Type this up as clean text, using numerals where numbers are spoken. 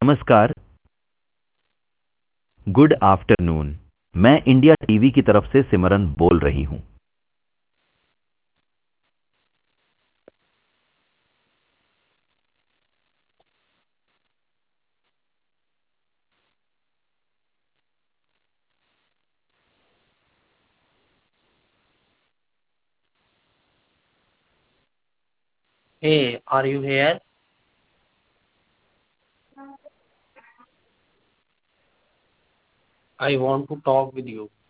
नमस्कार। Good afternoon. मैं India TV की तरफ से सिमरन बोल रही हूँ। Hey, are you here? I want to talk with you.